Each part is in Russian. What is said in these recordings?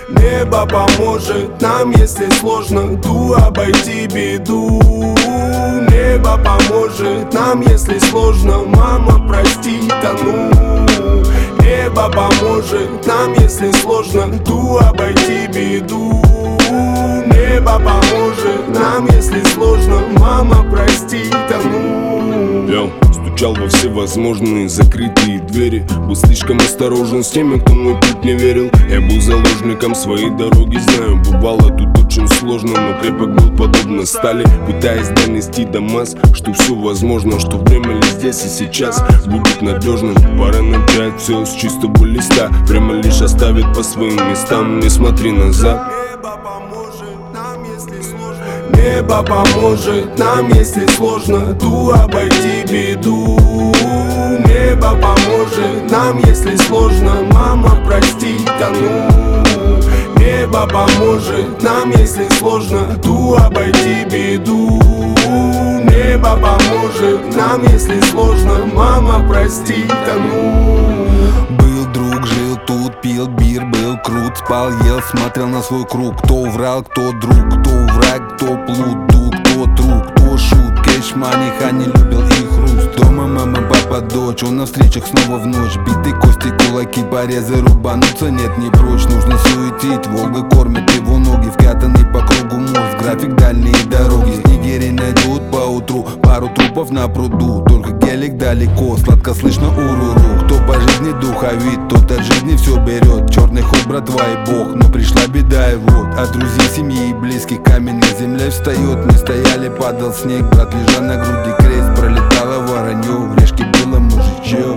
Небо поможет нам, если сложно ту обойти беду. Небо поможет нам, если сложно, мама, прости, тону. Небо поможет нам, если сложно ту обойти беду. Небо поможет нам, если сложно, мама, прости, тону. Стучал во всевозможные закрытые двери. Был слишком осторожен с теми, кто мой путь не верил. Я был заложником своей дороги, знаю, бывало тут очень сложно, но крепок был подобно стали, пытаясь донести до масс, что все возможно, что время ли здесь и сейчас будет надежным. Пора начать все с чистого листа. Время лишь оставит по своим местам, не смотри назад. Небо поможет нам, если сложно ту обойти беду. Небо поможет нам, если сложно, мама, прости, тону. Небо поможет нам, если сложно ту обойти беду. Небо поможет нам, если сложно, мама, прости, тону. Был друг, жил тут, пил бир, был крут, спал, ел, смотрел на свой круг. Кто врал, кто друг, кто враг, кто плут, кто друг, кто шут. Кэш, мани, не любил их хруст. Дома мама, папа, дочь, он на встречах снова в ночь. Битые кости, кулаки, порезы, рубануться нет, не прочь. Нужно суетить, Волга кормит его ноги, вкатанный по кругу мозг. График дальние дороги, снегири найдут поутру пару трупов на пруду. Только гелик далеко, сладко слышно уруру. Кто по жизни духовит, тот от жизни все берет. Черный ход, братва и бог, но пришла беда и вот. От друзей, семьи и близких камень на земле встает. Мы стояли, падал снег, брат лежал на груди крест. Пролетало воронье, в решке было мужичье.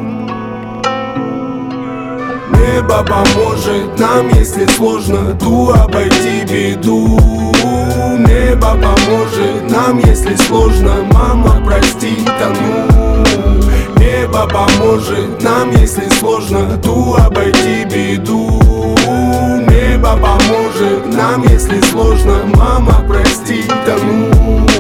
Небо поможет нам, если сложно ту обойти беду. Небо поможет нам, если сложно, мама, прости, тону. Небо поможет нам, если сложно ту обойти беду. Небо поможет нам, если сложно, мама, прости, тону.